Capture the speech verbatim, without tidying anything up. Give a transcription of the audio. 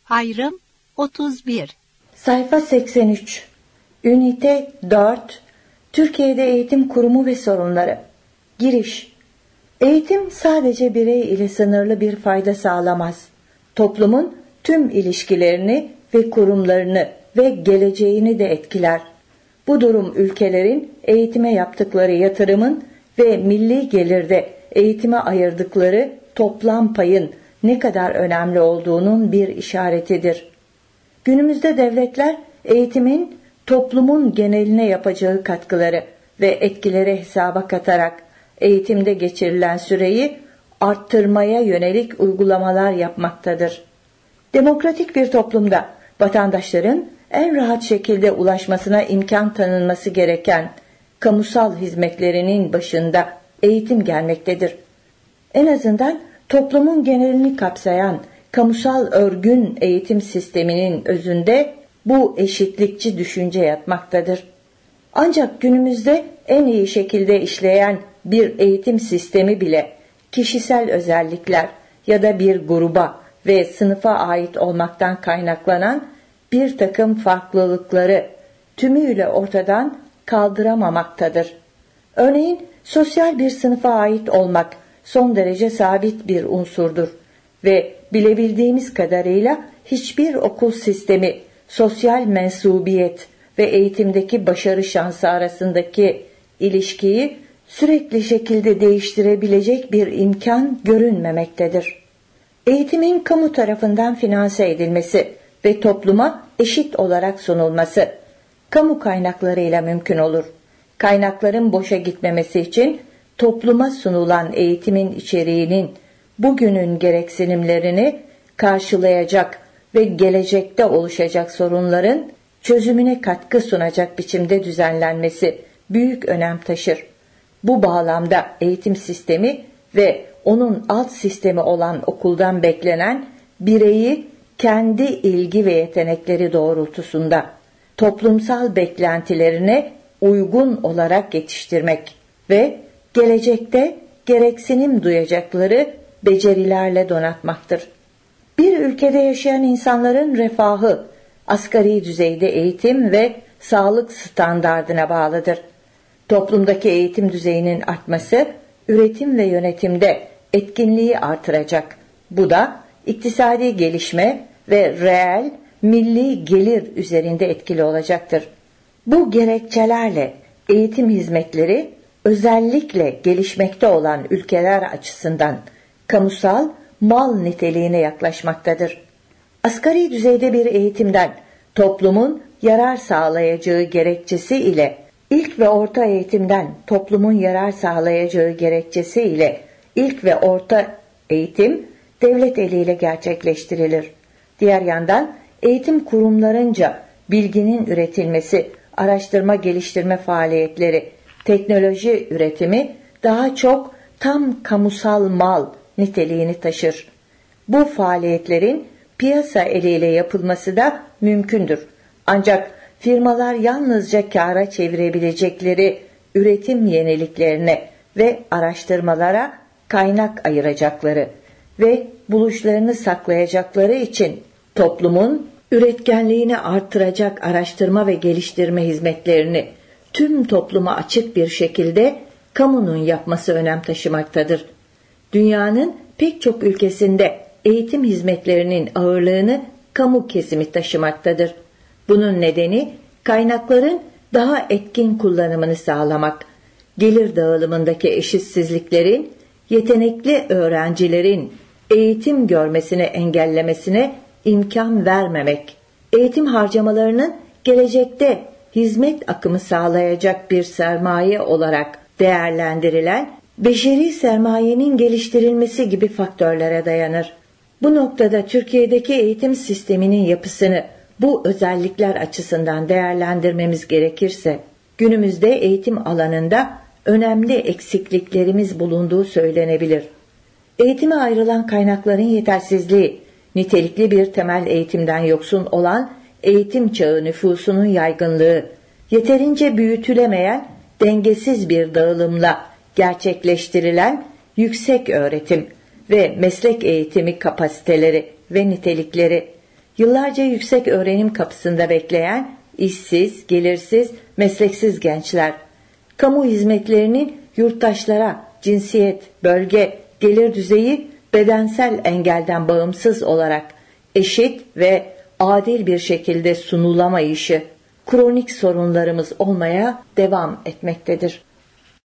Ayrım otuz bir. Sayfa seksen üç. Ünite dört. Türkiye'de eğitim kurumu ve sorunları. Giriş. Eğitim sadece birey ile sınırlı bir fayda sağlamaz. Toplumun tüm ilişkilerini ve kurumlarını ve geleceğini de etkiler. Bu durum ülkelerin eğitime yaptıkları yatırımın ve milli gelirde eğitime ayırdıkları toplam payın ne kadar önemli olduğunun bir işaretidir. Günümüzde devletler eğitimin toplumun geneline yapacağı katkıları ve etkileri hesaba katarak eğitimde geçirilen süreyi arttırmaya yönelik uygulamalar yapmaktadır. Demokratik bir toplumda vatandaşların en rahat şekilde ulaşmasına imkan tanınması gereken kamusal hizmetlerinin başında eğitim gelmektedir. En azından toplumun genelini kapsayan kamusal örgün eğitim sisteminin özünde bu eşitlikçi düşünce yatmaktadır. Ancak günümüzde en iyi şekilde işleyen bir eğitim sistemi bile kişisel özellikler ya da bir gruba ve sınıfa ait olmaktan kaynaklanan bir takım farklılıkları tümüyle ortadan kaldıramamaktadır. Örneğin sosyal bir sınıfa ait olmak son derece sabit bir unsurdur ve bilebildiğimiz kadarıyla hiçbir okul sistemi sosyal mensubiyet ve eğitimdeki başarı şansı arasındaki ilişkiyi sürekli şekilde değiştirebilecek bir imkan görünmemektedir. Eğitimin kamu tarafından finanse edilmesi ve topluma eşit olarak sunulması kamu kaynaklarıyla mümkün olur. Kaynakların boşa gitmemesi için topluma sunulan eğitimin içeriğinin bugünün gereksinimlerini karşılayacak ve gelecekte oluşacak sorunların çözümüne katkı sunacak biçimde düzenlenmesi büyük önem taşır. Bu bağlamda eğitim sistemi ve onun alt sistemi olan okuldan beklenen bireyi kendi ilgi ve yetenekleri doğrultusunda toplumsal beklentilerine uygun olarak yetiştirmek ve gelecekte gereksinim duyacakları becerilerle donatmaktır. Bir ülkede yaşayan insanların refahı asgari düzeyde eğitim ve sağlık standardına bağlıdır. Toplumdaki eğitim düzeyinin artması üretim ve yönetimde etkinliği artıracak. Bu da iktisadi gelişme ve reel milli gelir üzerinde etkili olacaktır. Bu gerekçelerle eğitim hizmetleri özellikle gelişmekte olan ülkeler açısından kamusal mal niteliğine yaklaşmaktadır. Asgari düzeyde bir eğitimden toplumun yarar sağlayacağı gerekçesi ile ilk ve orta eğitimden toplumun yarar sağlayacağı gerekçesi ile ilk ve orta eğitim devlet eliyle gerçekleştirilir. Diğer yandan eğitim kurumlarınca bilginin üretilmesi, araştırma geliştirme faaliyetleri, teknoloji üretimi daha çok tam kamusal mal niteliğini taşır. Bu faaliyetlerin piyasa eliyle yapılması da mümkündür. Ancak firmalar yalnızca kâra çevirebilecekleri üretim yeniliklerine ve araştırmalara kaynak ayıracakları ve buluşlarını saklayacakları için toplumun üretkenliğini artıracak araştırma ve geliştirme hizmetlerini tüm topluma açık bir şekilde kamunun yapması önem taşımaktadır. Dünyanın pek çok ülkesinde eğitim hizmetlerinin ağırlığını kamu kesimi taşımaktadır. Bunun nedeni kaynakların daha etkin kullanımını sağlamak, gelir dağılımındaki eşitsizliklerin, yetenekli öğrencilerin eğitim görmesini engellemesine imkan vermemek, eğitim harcamalarının gelecekte hizmet akımı sağlayacak bir sermaye olarak değerlendirilen beşeri sermayenin geliştirilmesi gibi faktörlere dayanır. Bu noktada Türkiye'deki eğitim sisteminin yapısını bu özellikler açısından değerlendirmemiz gerekirse, günümüzde eğitim alanında önemli eksikliklerimiz bulunduğu söylenebilir. Eğitime ayrılan kaynakların yetersizliği, nitelikli bir temel eğitimden yoksun olan eğitim çağı nüfusunun yaygınlığı, yeterince büyütülemeyen dengesiz bir dağılımla gerçekleştirilen yüksek öğretim ve meslek eğitimi kapasiteleri ve nitelikleri, yıllarca yüksek öğrenim kapısında bekleyen işsiz, gelirsiz, mesleksiz gençler, kamu hizmetlerinin yurttaşlara cinsiyet, bölge, gelir düzeyi, bedensel engelden bağımsız olarak eşit ve adil bir şekilde sunulamayışı kronik sorunlarımız olmaya devam etmektedir.